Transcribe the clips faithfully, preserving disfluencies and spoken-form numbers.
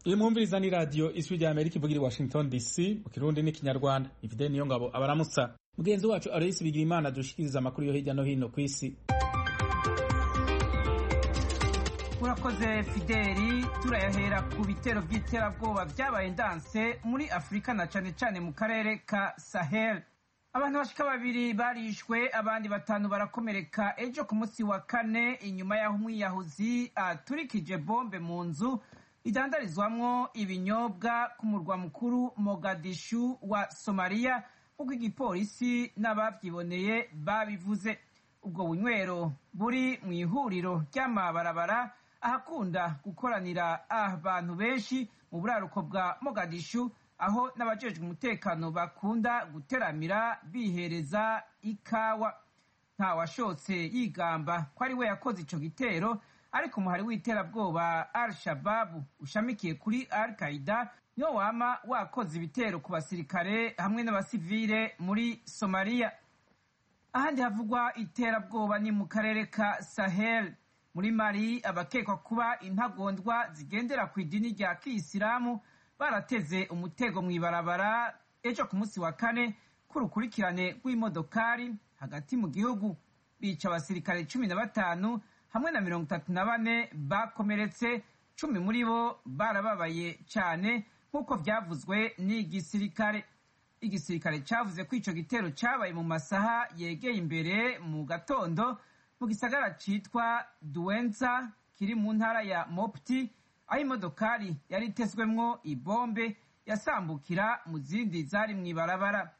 iyi mwumviriza ni radiyo ijwi rya Amerika ivugira i Washington D C mu kirundi n'ikinyarwanda. Ifide niyo ngabo abaramutsa. Mugenzi wacu Aloysi Bigirimana dushikiriza amakuru yo hirya no hino ku isi. Urakoze Fideli, turayahera ku bitero by'iterabwoba byabaye ndanse muri Afrika na cane cane mu karere ka Sahel. Abantu bashika babiri barishwe, abandi batanu barakomereka ejo ku munsi wa kane inyuma y'aho umwiyahuzi aturikije bombe mu nzu idandarizwamwo ibinyobwa ku murwa mukuru Mogadishu wa Somalia, nk'uko igipolisi n'abavyiboneye babivuze. Ubwo bunywero buri mu ihuriro ry'amabarabara ahakunda gukoranira abantu benshi mu buraruko bwa Mogadishu, aho n'abajejwe umutekano bakunda guteramira bihereza ikawa. Nta washotse yigamba ko ari we yakoze ico gitero, ariko umuhari w'iterabwoba Al-Shabaab ushamikiye kuri Al-Qaeda niwo wama wakoze ibitero ku basirikare hamwe n'abasivile muri Somalia. Ahandi havugwa iterabwoba ni mu karere ka Sahel. Muri Mali, abakekwa kuba intagondwa zigendera ku idini rya Kiyisilamu barateze umutego mw'ibarabara ejo ku munsi wa kane k'urukurikirane rw'imodokari hagati mu gihugu, bica abasirikare cumi na batanu hamwe na mirongo itatu na bane bakomeretse, cumi muri bo barababaye cyane nk'uko vyavuzwe n'igisirikare. Igisirikare cavuze ko ico gitero cabaye mu masaha yegeye imbere mu gatondo mu gisagara citwa Duenza kiri mu ntara ya Mopti, aho imodokari yari itezwemwo ibombe yasambukira mu zindi zari mw'ibarabara.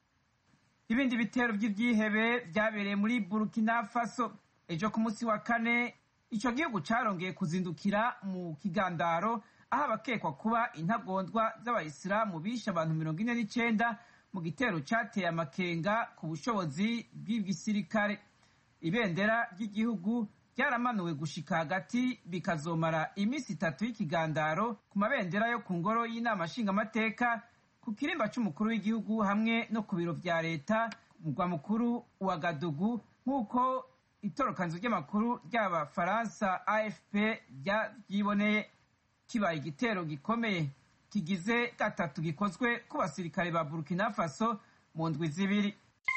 Ibindi bitero vy'ivyihebe vyabereye muri Burkina Faso. Ejo ku munsi wa kane ico gihugu carongeye kuzindukira mu kigandaro, aho abakekwa kuba intagondwa z'abayisilamu bishe abantu mirongo ine n'icenda mu gitero cateye amakenga ku bushobozi bw'igisirikare. Ibendera ry'igihugu ryaramanuwe gushika hagati bikazomara imisi itatu y'ikigandaro ku mabendera yo ku ngoro y'inama nshingamateka, ku kirimba c'umukuru w'igihugu hamwe no ku biro vya leta mugwa mukuru wa Gadugu, nk'uko itorokanzo ry'amakuru ry'abafaransa A F P ryiboneye. Kibaye igitero gikomeye kigize gatatu gikozwe ku basirikare ba Burkina Faso mu ndwi zibiri.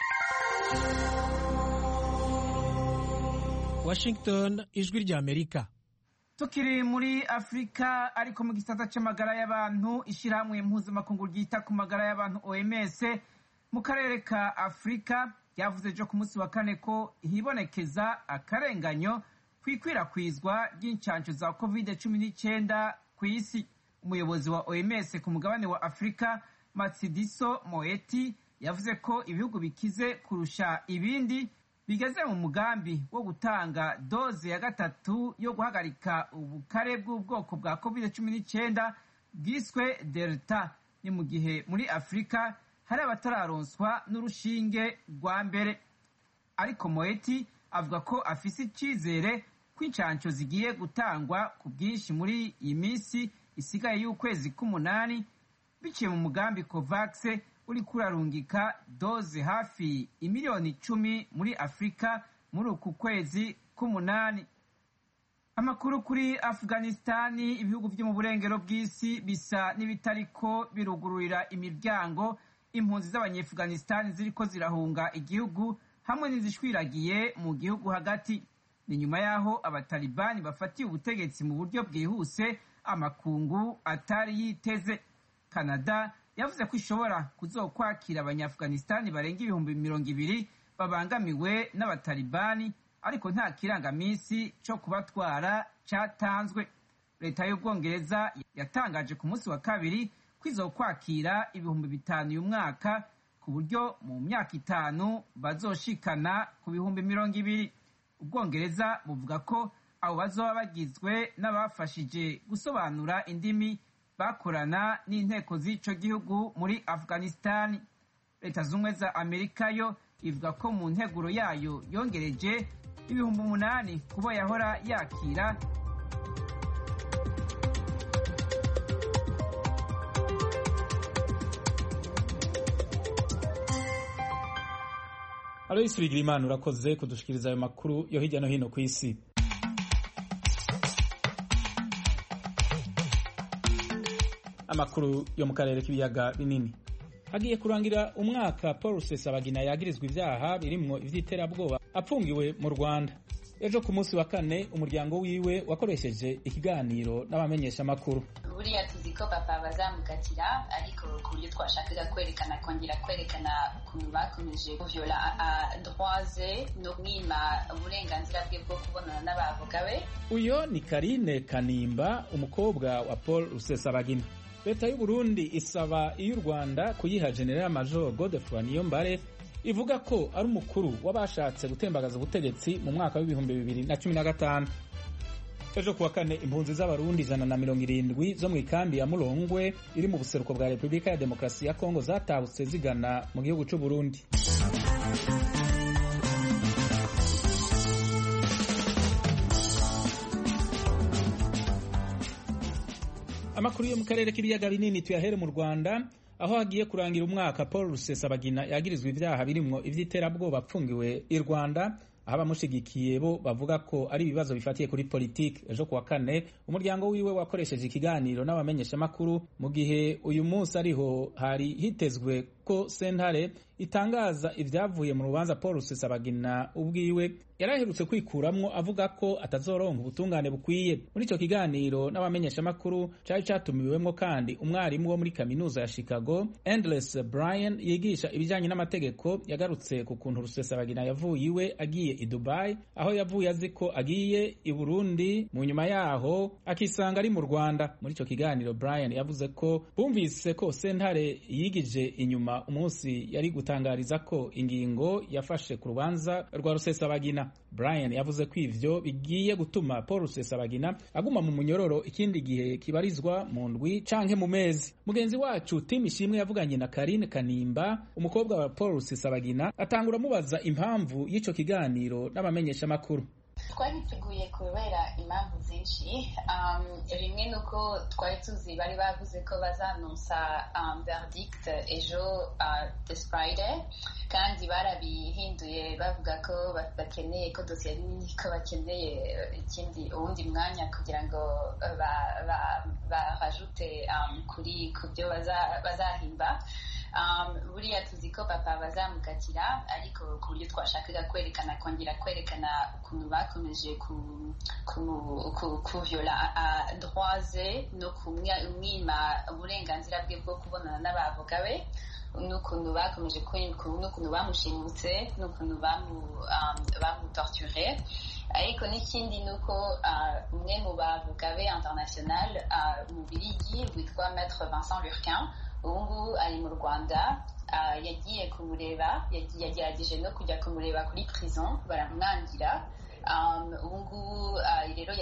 Washington, ijwi rya Amerika. Tukiri muri Afrika, ariko mu gisata c'amagara y'abantu, ishirahamwe mpuzamakungu ryita ku magara y'abantu O M S mu karere ka Afrika yavuze ejo ku munsi wa kane ko hibonekeza akarenganyo kw'ikwirakwizwa ry'incanco za covid cumi n'icenda ku isi. Umuyobozi wa O M S ku mugabane wa Afrika, Matshidiso Moeti, yavuze ko ibihugu bikize kurusha ibindi bigeze mu mugambi wo gutanga doze ya gatatu yo guhagarika ubukare bw'ubwoko bwa covid cumi n'icenda bwiswe Delta. Ni mu gihe muri Afrika hari abatararonswa n'urushinge rwa mbere. Ariko Moeti avuga ko afise icizere ko incanco zigiye gutangwa ku bwinshi muri iyi minsi isigaye y'ukwezi k'umunani, biciye mu mugambi COVAX uri kurarungika doze hafi imiliyoni icumi muri Afrika muri uku kwezi k'umunani. Amakuru kuri Afghanistani, ibihugu vyo mu burengero bw'isi bisa n'ibitariko birugururira imiryango impunzi z'Abanyafghanistani ziriko zirahunga igihugu hamwe n'izishwiragiye mu gihugu hagati. Ni nyuma yaho abatalibani bafatiye ubutegetsi mu buryo bwihuse amakungu atari yiteze. Canada yavuze ko ishobora kuzokwakira Abanyafghanistani barenga ibihumbi mirongo ibiri babangamiwe n'abatalibani, ariko nta kirangamisi co kubatwara catanzwe. Leta y'Ubwongereza yatangaje ku munsi wa kabiri ko izokwakira ibihumbi bitanu uyu mwaka, ku buryo mu myaka itanu bazoshikana ku bihumbi mirongo ibiri. Ubwongereza buvuga ko abo bazoba bagizwe n'abafashije gusobanura indimi bakorana n'inteko z'ico gihugu muri Afghanistan. Leta z'Ubumwe za Amerika yo ivuga ko mu nteguro yayo yongereje ibihumbi umunani kubo yahora yakira. Aloysi Bigirimana, urakoze kudushikiriza ayo makuru yo hirya no hino ku isi. amakuru yo mu karere k'ibiyaga binini. Hagiye kurangira umwaka Paul Rusesabagina yagirizwa ivyaha birimwo ivy'iterabwoba apfungiwe mu Rwanda. Ejo ku munsi wa kane umuryango wiwe wakoresheje ikiganiro n'abamenyesha makuru. Buriya tuzi ko papa bazamukatira, ariko ku buryo twashakaga kwerekana kongera kwerekana ukuntu bakomeje kuvyola droits no mwima uburenganzira bwe bwo kubonana n'abavoka be. Uyo ni Karine Kanimba, umukobwa wa Paul Rusesabagina. Leta y'u Burundi isaba iy'u Rwanda kuyiha General Major Godefroid Niyombare, ivuga ko ari umukuru w'abashatse gutembagaza ubutegetsi mu mwaka w'ibihumbi bibiri na cumi na gatanu. Ejo kuwa kane impunzi z'abarundi ijana na mirongo irindwi zo mu ikambi ya Mulongwe iri mu buseruko bwa Repubulika ya Demokarasi ya Kongo zatabutse zigana mu gihugu c'u Burundi. Amakuru yo mu karere k'ibiyaga binini tuyahere mu Rwanda, aho hagiye kurangira umwaka Paul Rusesabagina yagirizwa ivyaha birimwo ivy'iterabwoba apfungiwe i Rwanda, aho abamushigikiye bo bavuga ko ari ibibazo bifatiye kuri politiki. Ejo kuwa kane umuryango wiwe wakoresheje ikiganiro n'abamenyesha makuru, mu gihe uyu munsi ariho hari hitezwe ko sentare itangaza ivyavuye mu rubanza Paul Rusesabagina ubwiwe yaraherutse kwikuramwo, avuga ko atazoronka ubutungane bukwiye. Muri ico kiganiro n'abamenyesha makuru cari catumiwemwo kandi umwarimu wo muri kaminuza ya Chicago Endless Brian yigisha ibijanye n'amategeko, yagarutse ku kuntu Rusesabagina yavuye iwe agiye i Dubai, aho yavuye azi ko agiye i Burundi, mu nyuma yaho akisanga ari mu Rwanda. Muri ico kiganiro Brian yavuze ko bumvise ko sentare yigije inyuma umunsi yari gutangariza ko ingingo yafashe ku rubanza rwa Rusesabagina. Brian yavuze ko ivyo bigiye gutuma Paul Rusesabagina aguma mu munyororo ikindi gihe kibarizwa mu ndwi canke mu mezi. Mugenzi wacu Tim Ishimwe yavuganye na Karine Kanimba, umukobwa wa Paul Rusesabagina, atangura mubaza impamvu y'ico kiganiro n'abamenyesha makuru. Twari tuguye kubera impamvu zinshi. Rimwe um, nuko twari tuzi bari bavuze ko bazanonsa um, verdict ejo uh, this Friday, kandi barabihinduye bavuga ko bakeneye ko dosiye nini, ko bakeneye ikindi uwundi mwanya kugira ngo barajute um, kuri kubyo bazahimba. Um, buriya tuzi ko papa bazamukatira, ariko ku buryo twashakaga kwerekana kongera kwerekana ukuntu bakomeje kuvyola droits no kumwima uburenganzira bwe bwo kubonana n'abavoka be, n'ukuntu bakomeje n'ukuntu bamushimutse, n'ukuntu bamutorture. Ariko n'ikindi nuko umwe mu bavoka be international mu Bubiligi witwa Maître Vincent Lurquin, ubungubu ari mu Rwanda, yagiye kumureba, yagerageje no kujya kumureba kuri prison, baramwangira. Ubungubu rero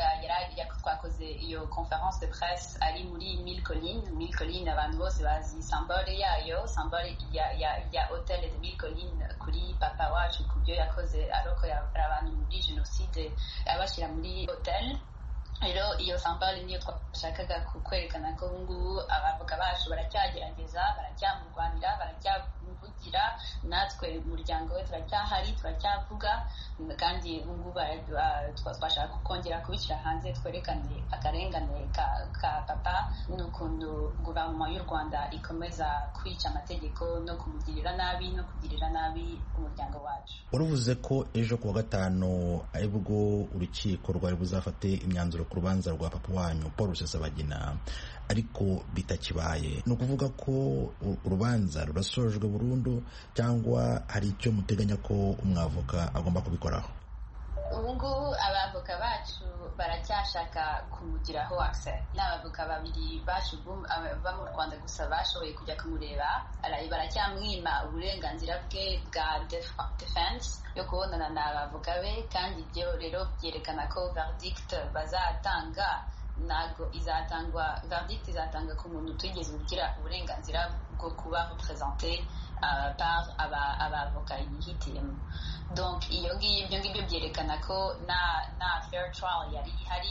twakoze iyo conference de presse ari muri Mille Collines. Mille Collines abantu bose bazi symbole yayo, symbole ya Hotel de Mille Collines kuri papa wacu kubyo yakoze arokora abantu muri genocide abashira muri hotel. Rero iyo symbole niyo twashakaga kwerekana ko ubungubu abavoka bacu baracyagerageza, baracyamurwanira, baracyamuvugira, natwe umuryango we turacyahari, turacyavuga, kandi ubungubu twashaka kongera kubishyira hanze, twerekane akarengane ka, ka papa n'ukuntu guverinoma y'u Rwanda ikomeza kwica amategeko no kumugirira nabi no kugirira nabi umuryango wacu. Uruvuze ko ejo kuwa gatanu aribwo urukiko rwari buzafate imyanzuro ku rubanza rwa papa wanyu Paul Rusesabagina, ariko bitakibaye. Ni ukuvuga ko urubanza rurasojwe burundu, cyangwa hari icyo muteganya ko umwavoka agomba kubikoraho? Ubungubu abavoka bacu baracyashaka kumugiraho access. N'abavoka babiri bacu bava mu Rwanda gusa bashoboye kujya kumureba, baracyamwima uburenganzira bwe bwa defense yo kubonana n'abavoka be, kandi ibyo rero byerekana ko verdict bazatanga ntago izatangwa, verdict izatanga ku muntu utigeze ugira uburenganzira bwo kuba representé uh, par abavoka yihitiyemo. Donc iyo ngibyo ngibyo byerekana ko na na fair trial yari ihari,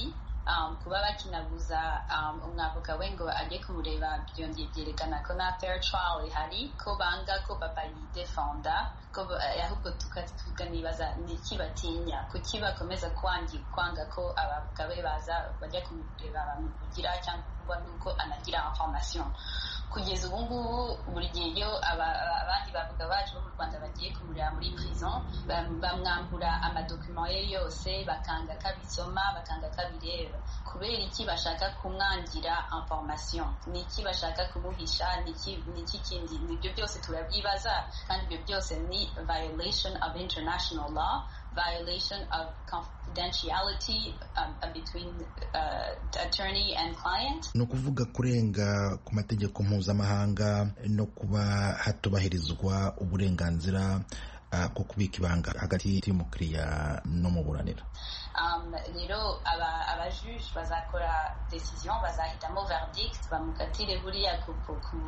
um, kuba bakinabuza um, umwavoka we ngo ajye kumureba byongeye byerekana ko na fair trial ihari ko banga ko papa yidefenda ko ahubwo tukanibaza ni iki batinya kuki bakomeza kwangi kwanga ko abavoka be baza bajya kumureba bamuvugira cyangwa nuko anagira information kugeza ubu ngubu buri gihe iyo abandi bavuga baje bo mu Rwanda bagiye kumureba muri prison bamwambura amadokima ye yose bakanga kabisoma bakanga kabireba kubera iki bashaka kumwangira information ni iki bashaka kumuhisha ni iki ni iki kindi nibyo byose turabyibaza kandi ibyo byose ni violation of international law violation of confidentiality um, between uh, attorney and client. No kuvuga kurenga ku mategeko mpuzamahanga no kuba hatubahirizwa uburenganzira uh, bwo kubika ibanga hagati y'umukiriya no muburanira. Um, rero abajuge aba bazakora decision bazahitamo verdict bamukatire buriya ku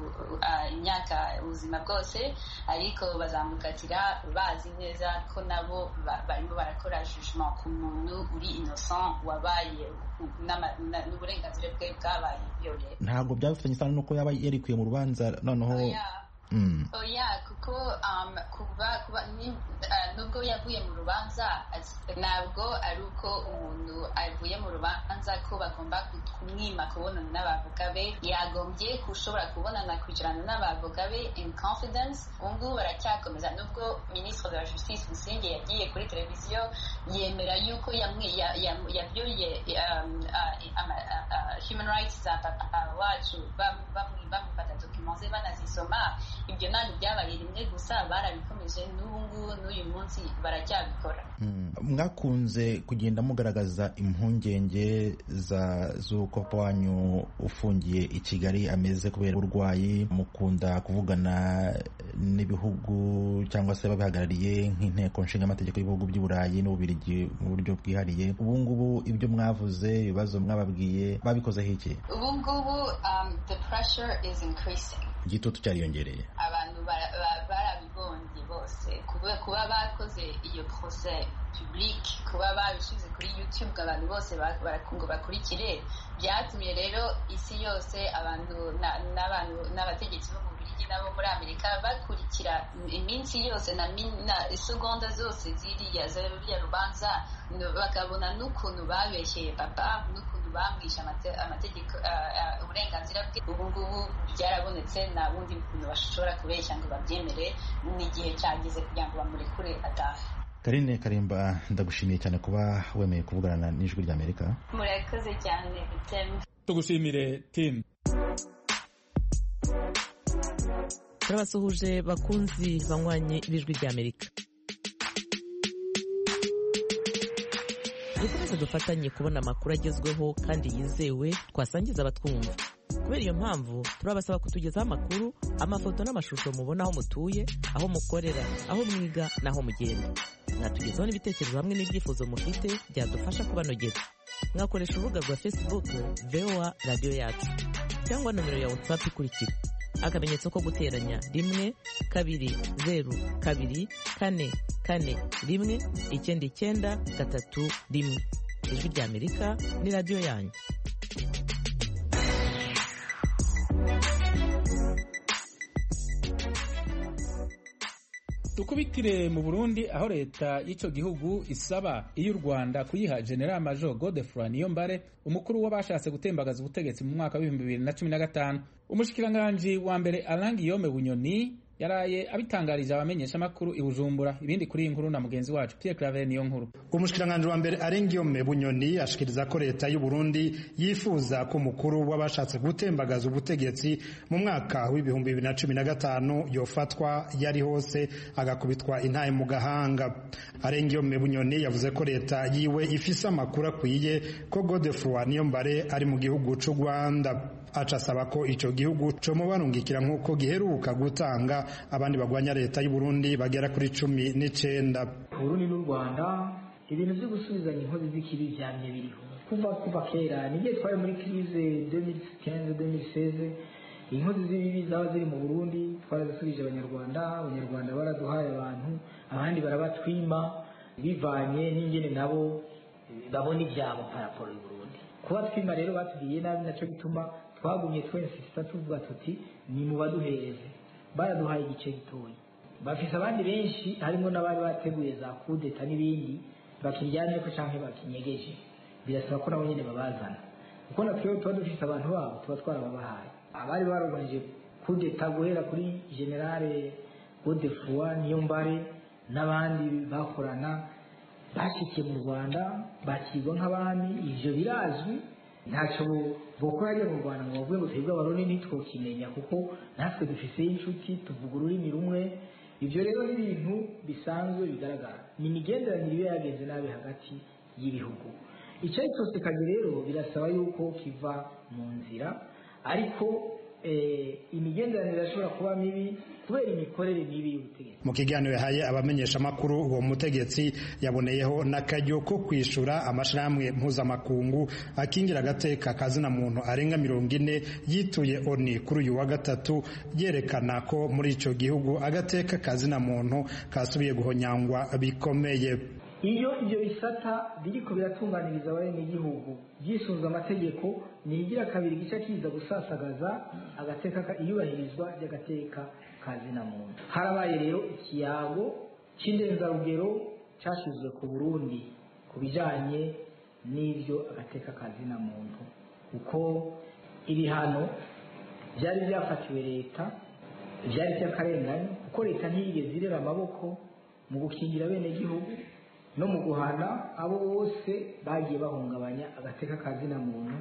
imyaka uh, ubuzima bwose ariko bazamukatira bazi neza ko nabo barimo barakora jugement ku muntu uri innocent wabaye n'uburenganzira bwe bwabaye violé. Ntabwo byafitanye isano nuko yaba yarikuye mu rubanza noneho oh, yeah. Mm. Oh yeah, kuko um, kuba kuba ni, uh, nubwo yavuye mu rubanza ntabwo ari uko umuntu avuye mu rubanza ko bagomba kumwima kubonana n'abavoka be yagombye kushobora kubonana kwicarana n'abavoka be in confidence. Ubungubu baracyakomeza nubwo Ministre de la Justice Busingye yagiye kuri televiziyo yemera yuko yabyoye um, uh, uh, uh, human rights za papa wacu bamufata documents ze banazisoma. Ibyo ntabwo byabaye rimwe gusa barabikomeje n'ubungubu n'uyu munsi baracyabikora. Mwakunze kugenda mugaragaza impungenge za z'uko papa wanyu ufungiye i Kigali ameze kubera uburwayi mukunda kuvugana n'ibihugu cyangwa se babihagarariye nk'inteko nshinga amategeko y'ibihugu by'i Burayi n'Ububiligi mu buryo bwihariye. Ubu ngubu ibyo mwavuze ibibazo mwababwiye babikozeho iki? Ubu ngubu um, the pressure is increasing. Igitutu cyariyongereye. Abantu barabibonye bose kuba bakoze iyo procès public kuba babishize kuri YouTube abantu bose barakungo bakurikire byatumye rero isi yose abantu n'abantu n'abategetsi bo mu Bubiligi nabo muri Amerika bakurikira iminsi yose na seconda zose ziriya ziriya rubanza bakabona n'ukuntu babeshyeye papa n'ukuntu bamwisha amategeko uburenganzira bwe. Ubu ngubu byarabonetse nta bundi buntu bashobora kubeshya ngo babyemere n'igihe cyageze kugira ngo bamurekure atahe. Karine Karimba ndagushimiye cyane kuba wemeye kuvugana n'Ijwi ry'Amerika. Murakoze cyane Tim. Tugushimire Tim. Turabasuhuje bakunzi banywanye ibijwi ry'Amerika. Dukomeze dufatanye kubona amakuru agezweho kandi yizewe twasangiza abatwumva. Kubera iyo mpamvu turabasaba kutugezaho amakuru, amafoto n'amashusho mubona aho mutuye, aho mukorera, aho mwiga n'aho mugenda. Mwatugezaho n'ibitekerezo hamwe n'ibyifuzo mufite byadufasha kubanogera. Mwakoresha urubuga rwa Facebook V O A Radio Yacu cyangwa nomero ya WhatsApp ikurikira: akamenyetso ko guteranya rimwe kabiri zeru kabiri kane kane rimwe icyenda icyenda gatatu rimwe. Ijwi ry'Amerika ni radio yanyu. Tukubitire mu Burundi aho leta y'ico gihugu isaba iyo Rwanda kuyiha General Major Godefroid Niyombare umukuru w'abashatse gutembagaza ubutegetsi mu mwaka wa bibiri na cumi na gatanu. Umushikiranganje wa mbere Alain Guillaume Bunyoni yaraye abitangarije abamenyesha makuru i Bujumbura. Ibindi kuri inkuru na mugenzi wacu Pierre Claver niyo nkuru. Umushikiranganje wa mbere Alain Guillaume Bunyoni ashikiriza ko leta y'u Burundi yifuza ko mukuru w'abashatse gutembagaza ubutegetsi mu mwaka w'ibihumbi bibiri na cumi na gatanu yofatwa yari hose agakubitwa intaye mu gahanga. Alain Guillaume Bunyoni yavuze ko leta yiwe ifise amakuru akwiye ko Godefroid Niyombare ari mu gihugu c'u Rwanda. Acasaba ko ico gihugu co mubarungikira nkuko giheruka gutanga abandi bagwanya leta y'u Burundi bagera kuri cumi n'icenda. Burundi n'u Rwanda ibintu byo gusubizanya inkozi z'ikibi vyamye biriho kuva kuva kera. Nigiye twari muri crise deux mille quinze deux mille seize inkozi z'ibibi zaba ziri mu Burundi twarazisubije abanyarwanda abanyarwanda baraduhaye abantu abandi barabatwima bivanye n'ingene nabo babona ivyabo paraporo y'u Burundi. kuba twima rero batubwiye nabi nacyo gituma twagumye twensisita tuvuga tuti ni mu baduhereze, baraduhaye igice gitoya. Bafise abandi benshi harimo n'abari bateguye za kudeta n'ibindi bakiryanye ko canke bakinyegeje, birasaba ko nabo nyene babazana kuko natwe tuba dufise abantu babo tuba twarababahaye. Abari barobanije kudeta guhera kuri generale Godefroid Niyombare n'abandi bakorana bashikiye mu Rwanda bakirwa nk'abami, ivyo birazwi, ntacyo bokora ryo mu Rwanda ngo bavuge ngo twebwe abarundi ntitwokimenya kuko natwe dufise inshuti tuvuga ururimi rumwe. Ivyo rero ni ibintu bisanzwe bigaragara, ni imigenderanire iba yagenze nabi hagati y'ibihugu. Icyo cyose kandi rero birasaba yuko kiva mu nzira, ariko imigenderanire irashobora kuba mibi kubera imikorere mibi y'ubutegetsi. Mu kiganiro yahaye abamenyesha makuru uwo mutegetsi yaboneyeho n'akaryo ko kwishura amashirahamwe mpuzamakungu akingira agateka kazina muntu arenga mirongo ine yituye ONU kuri uyu wa gatatu, yerekana ko muri ico gihugu agateka kazina muntu kasubiye guhonyangwa bikomeye. Iyo ibyo bisata biriko biratunganiriza abene igihugu byisunze amategeko, nigira kabiri gica kiza gusasagaza agateka iyubahirizwa ry'agateka kazina muntu. Harabaye rero ikiyago c'indenzarugero cashizwe ku Burundi ku bijanye n'ivyo agateka kazina muntu, kuko ibihano byari byafatiwe leta byari by'akarengane, kuko leta ntiyigeze irera amaboko mu gukingira bene igihugu no mu guhana abo bose bagiye bahungabanya agateka kazina muntu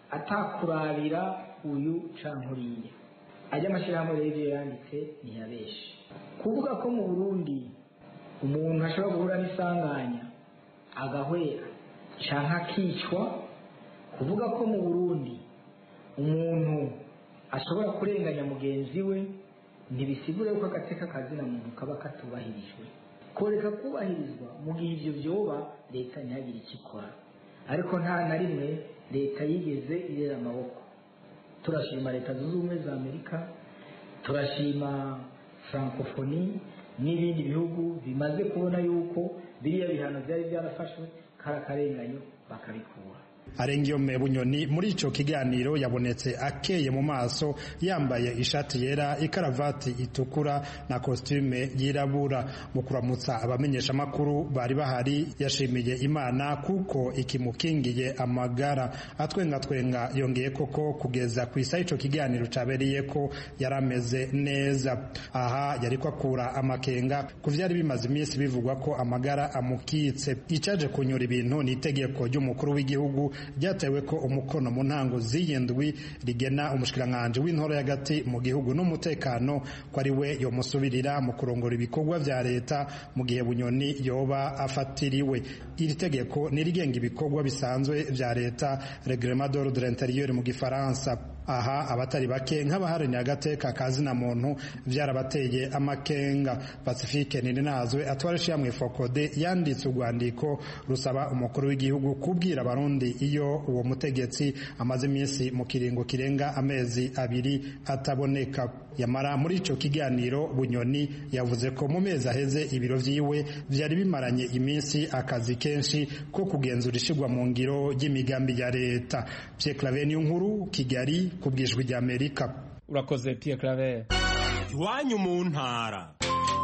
atakurabira uyu cankuriye. Ajya amashirahamwe rero yanditse ntiyabeshe kuvuga ko mu Burundi umuntu ashobora guhura n'isanganya agahwera canke akicwa, kuvuga ko mu Burundi umuntu ashobora kurenganya mugenzi we, ntibisigure ko agateka kazina muntu kaba katubahirijwe. Koreka kubahirizwa mu gihe ivyo vyoba leta ntihagire ikikora, ariko nta na rimwe leta yigeze irera amaboko. Turashima leta zunze ubumwe za Amerika, turashima Francophonie n'ibindi bihugu bimaze kubona yuko biriya bihano byari byarafashwe karakarenganyo bakabikura. Arengiyome Bunyoni muri ico kiganiro yabonetse akeye mu maso, yambaye ishati yera, ikaravati itukura na costume yirabura. Mu kuramutsa abamenyesha makuru bari bahari, yashimiye Imana kuko ikimukingiye amagara. Atwenga twenga yongeye koko kugeza ku isa ico kiganiro cabereye ko yarameze neza. Aha yari kwakura amakenga kuvyari bimaze iminsi bivugwa ko amagara amukitse. Icaje kunyura ibintu ni itegeko ry'umukuru w'igihugu ryatewe ko umukono mu ntango z'iyindwi rigena umushikiranganje w'intoro y'agati mu gihugu n'umutekano ko ari we yomusubirira mu kurongora ibikorwa vya leta mu gihe Bunyoni yoba afatiriwe. Iri tegeko nirigenga ibikorwa bisanzwe vya leta, Reglement d'ordre intérieur mu gifaransa. Aha abatari bake nk'abaharanira agateka kazina muntu vyarabateye amakenga. Pacifique Ninazwe atwara ishyamwe Fokode yanditse urwandiko rusaba umukuru w'igihugu kubwira abarundi iyo uwo mutegetsi amaze iminsi mu kiringo kirenga amezi abiri ataboneka. Yamara muri ico kiganiro Bunyoni yavuze ko mu mezi aheze ibiro vyiwe vyari bimaranye iminsi akazi kenshi ko kugenzura ishigwa mu ngiro y'imigambi ya leta. Pierre Claver Nkuru, Kigali, kubwijwi rya Amerika. Urakoze Pierre Claver. Iwanyu mu ntara.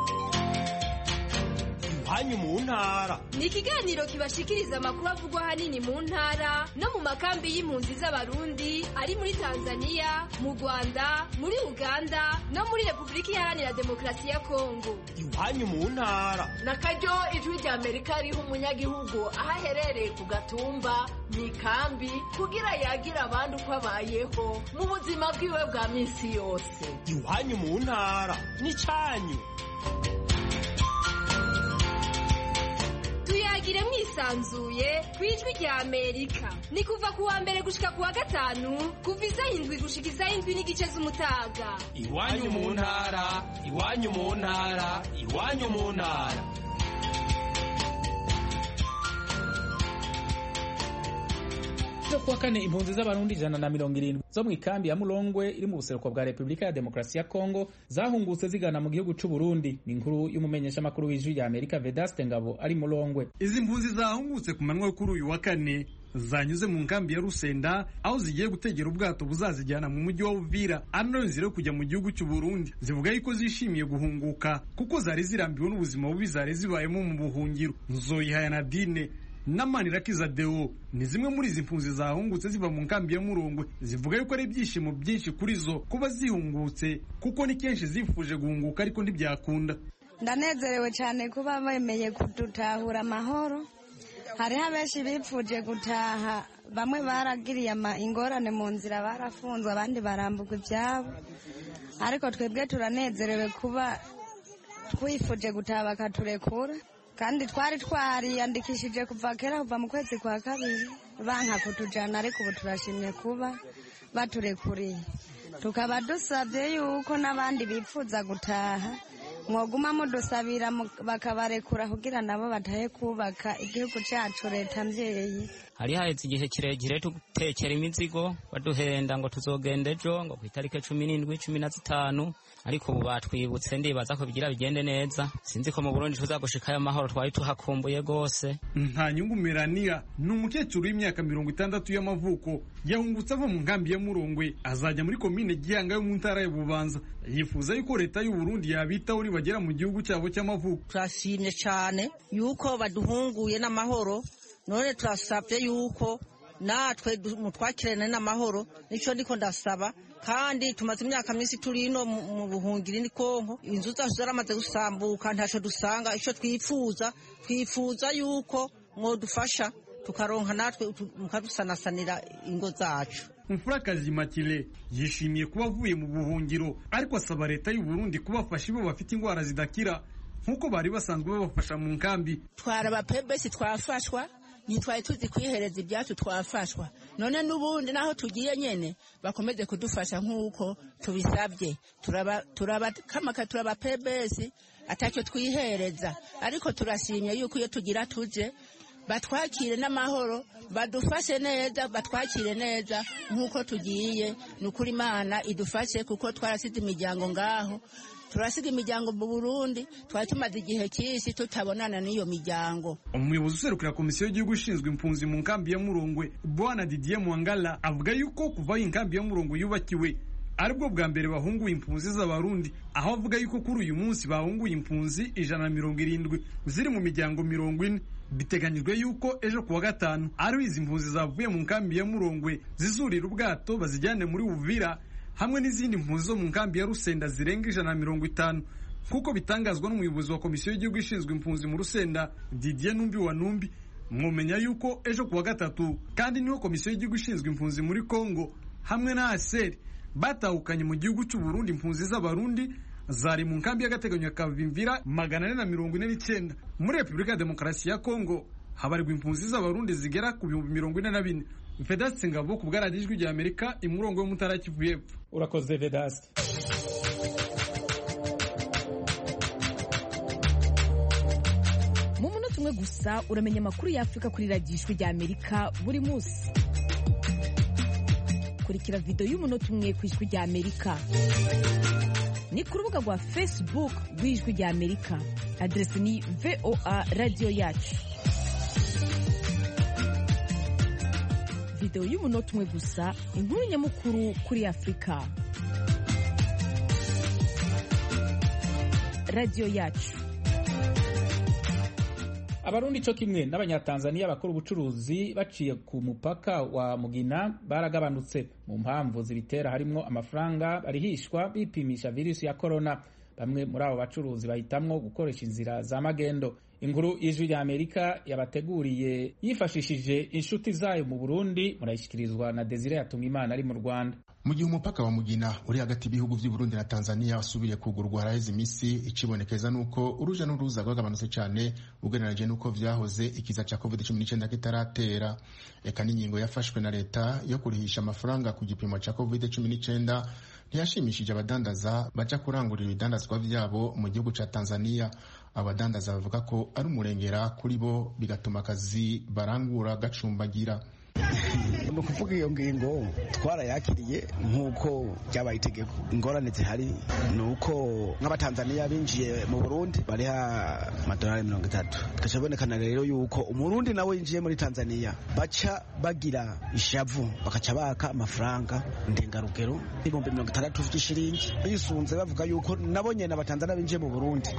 Iwanyu mu ntara ni ikiganiro kibashikiriza amakuru avugwa hanini mu ntara no mu makambi y'impunzi z'abarundi ari muri Tanzania, mu Rwanda, muri Uganda no muri Republika Iharanira Demokarasi ya Kongo. Iwanyu mu ntara nakaryo ijwi rya Amerika riha umunyagihugu aho aherereye ku gatumba mu ikambi kugira yagira abandi uko abayeho mu buzima bwiwe bwa minsi yose. Iwanyu mu ntara ni canyu. Tuyagire mwisanzuye kwijwi rya Amerika. Ni kuva ku wa mbere gushika ku wa gatanu kuva isaha indwi gushika isaha indwi n'igice z'umutaga. Iwanyu mu ntara, iwanyu mu ntara, iwanyu mu ntara. Ejo kuwa kane impunzi z'abarundi ijana na mirongo irindwi zo mu ikambi ya Mulongwe iri mu buseruko bwa Republika ya Demokarasi ya Kongo zahungutse zigana mu gihugu c'u Burundi. Ni inkuru y'umumenyesha makuru w'ijwi rya Amerika Vedaste Ngabo ari Mulongwe. Izi mpunzi zahungutse ku manwa kuri uyu wa kane zanyuze mu nkambi ya Rusenda aho zigiye gutegera ubwato buzazijyana mu mujyi wa Uvira ari nayo nzira yo kujya mu gihugu cy'u Burundi. Zivuga yuko zishimiye guhunguka kuko zari zirambiwe n'ubuzima bubi zari zibayemo mu buhungiro. Nzoyihaya Nadine na Manirakiza Deo ni zimwe muri izi mpunzi zahungutse ziva mu nkambi ya Murongwe. Zivuga yuko ari ibyishimo byinshi kuri zo kuba zihungutse kuko ni kenshi zifuje guhunguka ariko ntibyakunda. Ndanezerewe cyane kuba bemeye kudutahura amahoro. Hariho abenshi bipfuje gutaha, bamwe baragiriye ingorane mu nzira barafunzwe abandi barambuka ibyabo, ariko twebwe turanezerewe kuba twifuje gutaha bakaturekura, kandi twari twariyandikishije kuva kera kuva mu kwezi kwa kabiri banka kutujana, ariko ubu turashimye kuba baturekuriye. Tukaba dusabye yuko n'abandi bipfuza gutaha mwoguma mudusabira bakabarekura kugira nabo batahe kubaka igihugu cyacu leta mvyeyi. Hari haheze igihe kirekire tugutekera imizigo baduhenda ngo tuzogenda ejo ngo ku itariki cumi n'indwi cumi na zitanu, ariko ubu batwibutse ndibaza ko bigira bigende neza. Sinzi ko mu Burundi tuzagushikayo amahoro, twari tuhakumbuye gose. Nta nyungu Melania ni umukecuru w'imyaka mirongo itandatu y'amavuko yahungutse ava mu nkambi ya Murongwe azajya muri komine Gihanga yo mu ntara ya Bubanza. Yifuza yuko leta y'u Burundi yabitaho nibagera mu gihugu cyabo cy'amavuko. Turashimye cyane yuko baduhunguye n'amahoro, none turasabye yuko natwe mutwakirane n'amahoro. Nico ndiko ndasaba, kandi tumaze imyaka minsi turi no mu buhungiro ni Kongo, inzu zacu zaramaze gusambuka, ntaco dusanga. Ico twifuza twifuza yuko mwodufasha tukaronka natwe mukadusanasanira ingo zacu. Mfurakazi Makile yishimiye kuba avuye mu buhungiro, ariko asaba leta y'u Burundi kubafasha bo bafite ingwara zidakira nkuko bari basanzwe babafasha mu nkambi. Twaraba pebesi twafashwa, nitwaye tuzi kwihereza ibyacu twafashwa, none n'ubundi naho tugiye nyene bakomeze kudufasha nkuko tubisabye. Turaba turaba kamaka turaba pebesi atacyo twihereza, ariko turashimye yuko iyo tugira tuje batwakire n'amahoro, badufashe neza, batwakire neza nkuko tugiye. Nukuri Imana idufashe kuko twarasize imiryango ngaho, turasiga imiryango mu Burundi, twari tumaze igihe cyinshi tutabonana n'iyo miryango. Umuyobozi userukira komisiyo y'igihugu ishinzwe impunzi mu nkambi ya Murongwe, Bwana Didier Mwangala, avuga yuko kuva inkambi ya Murongwe yubakiwe aribwo bwa mbere bahunguye impunzi z'abarundi, aho avuga yuko kuri uyu munsi bahunguye impunzi ijana na mirongo irindwi ziri mu miryango mirongo ine. Biteganyijwe yuko ejo kuwa gatanu ari izi mpunzi zavuye mu nkambi ya Murongwe zizurira ubwato bazijyane muri Uvira hamwe n'izindi mpunzi zo mu nkambi ya Rusenda zirenga ijana na mirongo itanu, kuko bitangazwa n'umuyobozi wa komisiyo y'igihugu ishinzwe impunzi mu Rusenda, Didier Numbi wa Numbi. Mwomenya yuko ejo kuwa gatatu kandi niho komisiyo y'igihugu ishinzwe impunzi muri Kongo hamwe na A S E R batahukanye mu gihugu cy'u Burundi impunzi z'abarundi zari mu nkambi y'agateganyo ya Kavimvira magana ane na mirongo ine n'icyenda. Muri Repubulika ya Demokarasi ya Kongo habarirwa impunzi z'abarundi zigera ku bihumbi mirongo ine na bine. Vedaste Ngabo ku bw'Ijwi rya Amerika imurongo yo mu ntara ya Kivu y'Epfo. Urakoze Vedaste. Mu munota umwe gusa uramenya amakuru y'Afrika kuri Ijwi rya Amerika buri munsi. Kurikira video y'umunota umwe ku Ijwi rya Amerika. Ni ku rubuga rwa Facebook rw'Ijwi rya Amerika. Adresi ni V O A Radio Yacu. Video y'umunota umwe gusa, inkuru nyamukuru kuri Afrika. Radio Yacu. Abarundi cyo kimwe n'abanyatanzania bakora ubucuruzi baciye ku mupaka wa Mugina baragabanutse. Mu mpamvu zibitera harimo amafaranga barihishwa bipimisha virusi ya corona. Bamwe muri abo bacuruzi bahitamwo gukoresha inzira za magendo. Inkuru y'Ijwi rya Amerika yabateguriye yifashishije inshuti zayo mu Burundi, murayishikirizwa na Desire Yatungimana ari mu Rwanda. Mu gihe umupaka wa Mugina uri hagati y'ibihugu by'u Burundi na Tanzania wasubiye kugurwa haraheze imisi, ikibonekeza nuko uruja n'uruza rwagabanutse cyane ugereranije nuko vyahoze ikiza ca covid cumi n'icyenda kitaratera. Eka n'ingingo yafashwe na leta yo kurihisha amafaranga ku gipimo ca covid cumi n'icyenda ntiyashimishije abadandaza baja kurangurira ibidandazwa vyabo mu gihugu ca Tanzania. Abadandaza bavuga ko ari umurengera kuri bo, bigatuma akazi barangura gacumbagira. ni ukuvuga iyo ngingo twarayakiriye nk'uko byabaye itegeko. Ingorane zihari ni uko nk'abatanzaniya binjiye mu Burundi bariha amadolari mirongo itatu, bikabonekana rero yuko umurundi nawe yinjiye muri Tanzania baca bagira ishavu bakaca baka amafaranga ndengarugero ibihumbi mirongo itandatu vy'ishiringi, bisunze bavuga yuko nabo nyene abatanzaniya binjiye mu Burundi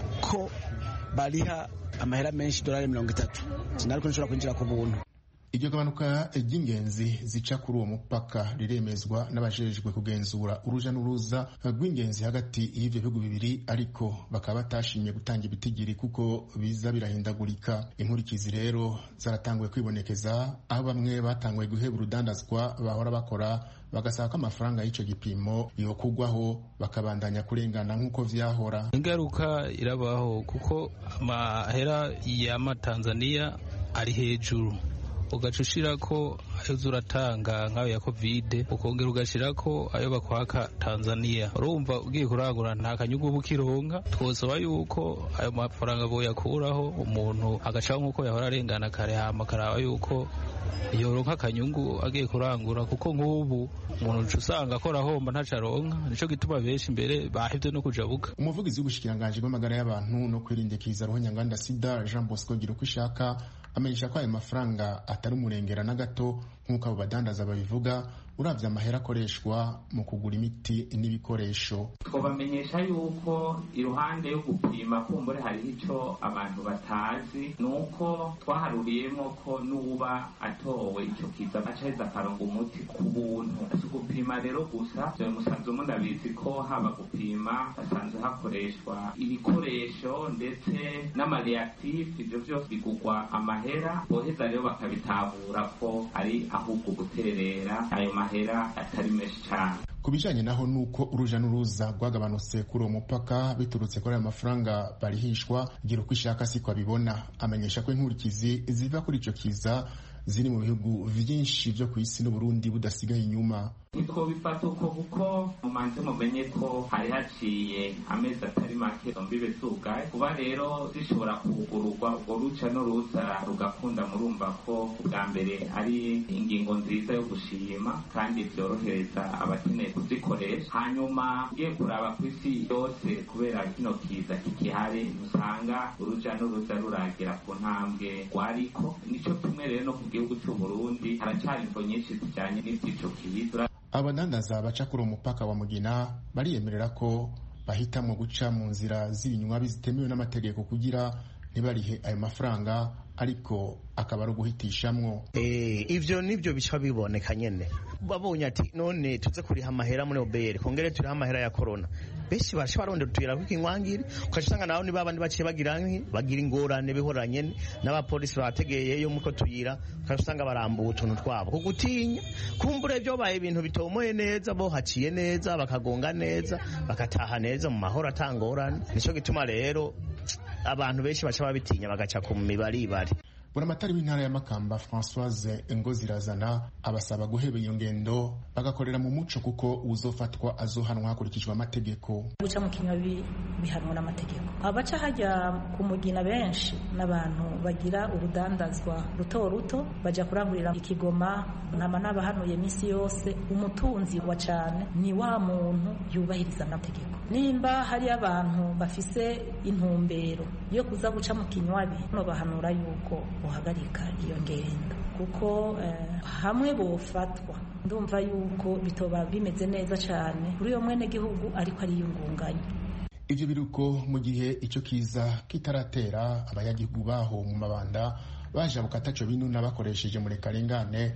ko bariha amahera menshi dolari mirongo itatu, sinari ko nshobora kwinjira ku buntu. Iryo gabanuka ry'ingenzi zica kuri uwo mupaka riremezwa n'abajejwe kugenzura uruja n'uruza rw'ingenzi hagati y'ivyo bihugu bibiri, ariko bakaba batashimye gutanga ibitigiri kuko biza birahindagurika. Inkurikizi rero zaratanguye kwibonekeza, aho bamwe batanguye guheba urudandazwa bahora bakora bagasaba ko amafaranga y'ico gipimo yokugwaho bakabandanya kurengana nk'uko vyahora. Ingaruka irabaho kuko amahera y'amatanzaniya ari hejuru, ugaca ushirako ayo uratanga nk'ayo ya kovide, ukongera ugashirako ayo bakwaka Tanzania. Urumva ugiye kurangura nta kanyungu uba ukironka. Twosaba yuko ayo mafaranga boyakuraho, umuntu agacaho nk'uko yahora arengana kare, hama akaraba yuko yoronka akanyungu agiye kurangura, kuko nk'ubu umuntu usanga akora ahomba ntaco aronka. Nico gituma benshi imbere bahevye no kujabuka. Umuvugizi w'ubushikiranganji bw'amagara y'abantu no kwirindikiza ruhonyanganda sida Jean Bosco Girukwishaka amenyesha ko ayo mafaranga atari umurengera na gato nk'uko abo badandaza babivuga, uravye amahera akoreshwa mu kugura imiti n'ibikoresho. Twobamenyesha yuko iruhande yo gupima kumbure hariho ico abantu batazi, nuko twaharuriyemo ko nuba atowe ico kiza acaheza akaronga umuti ku buntu. Si gupima rero gusa, vyo musanzwe munabizi ko haba gupima hasanzwe hakoreshwa ibikoresho ndetse n'amareactif, ivyo vyose bigurwa amahera, boheza rero bakabitahura ko ari ahubwo guterera ayo mahera atari menshi cyane. Kubijanye naho nuko uruja n'uruza rwagabanutse kuri uwo mupaka biturutse kuri ayo mafaranga barihishwa, gira uko ishaka siko abibona. Amenyesha ko inkurikizi ziva kuri ico kiza ziri mu bihugu vyinshi vyo kw'isi n'Uburundi budasigaye inyuma. Nitwo bifata uko kuko mumanze mumenye ko hari haciye amezi atari make mbibe zugaye, kuba rero zishobora kugururwa ubwo ruca n'uruza rugakunda, murumva ko ubwa mbere ari ingingo nziza yo gushima kandi vyorohereza abakeneye kuzikoresha. Hanyuma ugiye kuraba kw'isi yose kubera kino kiza kikihari, usanga uruja n'uruza ruragira ku ntambwe rwariko. Nico kimwe rero no ku gihugu c'u Burundi haracari imvo nyinshi zijanye n'ivy'ico kiza. Abadandaza baca kuri umupaka wa Mugina bariyemerera ko bahitamwo guca mu nzira z'ibinywa bizitemewe n'amategeko kugira ntibarihe ayo mafaranga, ariko akaba ari uguhitishamwo. Eh, ivyo nivyo bica biboneka nyene. Babonye ati none tuze kuriha amahera muri obere, kongere turiha amahera ya corona. Beshi basha barondera utwira kw'inkwangiri, ukashanga naho ni babandi baciye bagira nki bagira ingorane bihoranye n'abapolisi bategeye yo muko tuyira, ukashanga barambuye utuntu twabo kugutinya. Kumbure byo baye ibintu bitomoye neza, bo haciye neza, bakagonga neza, bakataha neza mu mahoro atangorane. Nico gituma rero abantu benshi baca babitinya bagaca ku mibari bari. Buramatari w'intara ya Makamba Françoise Ngozirazana abasaba guheba iyo ngendo bagakorera mu muco kuko uzofatwa azohanwa hakurikijwe amategeko. Guca mu kinywa bihanwa n'amategeko. Abaca hajya ku Mugina benshi n'abantu bagira urudandazwa ruto ruto baja kurangurira ikigoma, nama n'abahanuye misi yose. Umutunzi wa cane ni wa muntu yubahiriza amategeko. Nimba hari abantu bafise intumbero yo kuza guca mu kinywabi, no bahanura yuko uhagarika iyo ngendo kuko eh, hamwe bofatwa ndumva yuko bitoba bimeze neza cyane kuri yo mwene gihugu ariko ari yungunganya. Ivyo biruko mu gihe ico kiza kitaratera, abayagihugu baho mu mabanda baje bukataco binuna bakoresheje muri karengane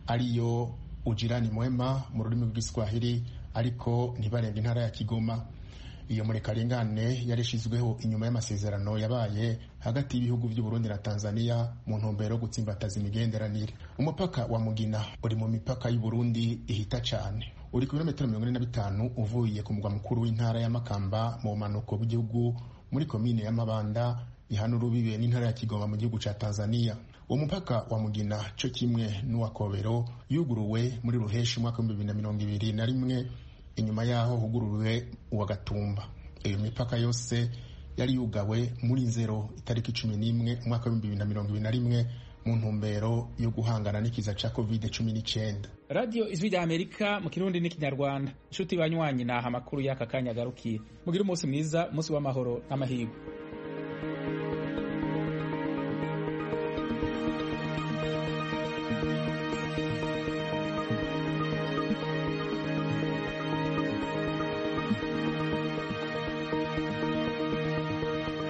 ariyo ujirani mwema mu rurimi rw'Igiswahili, ariko ntibarenga intara ya Kigoma. Iyo muri karengane yareshizweho inyuma y'amasezerano yabaye hagati y'ibihugu by'u Burundi na Tanzania mu ntumbero yo gutsimbataza imigenderanire. Umupaka wa Mugina uri mu mipaka y'u Burundi ihita cyane, uri ku birometero mirongo ine na bitanu uvuye ku mugwa mukuru w'intara ya Makamba mu manuko bw'igihugu muri komine ya Mabanda ihana urubibe n'intara ya Kigoma mu gihugu ca Tanzania. Uwo mupaka wa Mugina cyo kimwe n'uwa Kobero yuguruwe muri Ruheshi umwaka wa bibiri na mirongo ibiri na rimwe, inyuma yaho huguruwe uwa Gatumba. Iyo mipaka yose yari yugawe muri nzero itariki cumi n'imwe umwaka wa bibiri na mirongo ibiri na rimwe mu ntumbero yo guhangana n'ikiza ca covid cumi n'icyenda. Radio Ijwi rya Amerika mu Kirundi n'Ikinyarwanda. Inshuti banywanyi naha amakuru y'aka kanya garukiye. Mugire umunsi mwiza, umunsi w'amahoro n'amahirwe.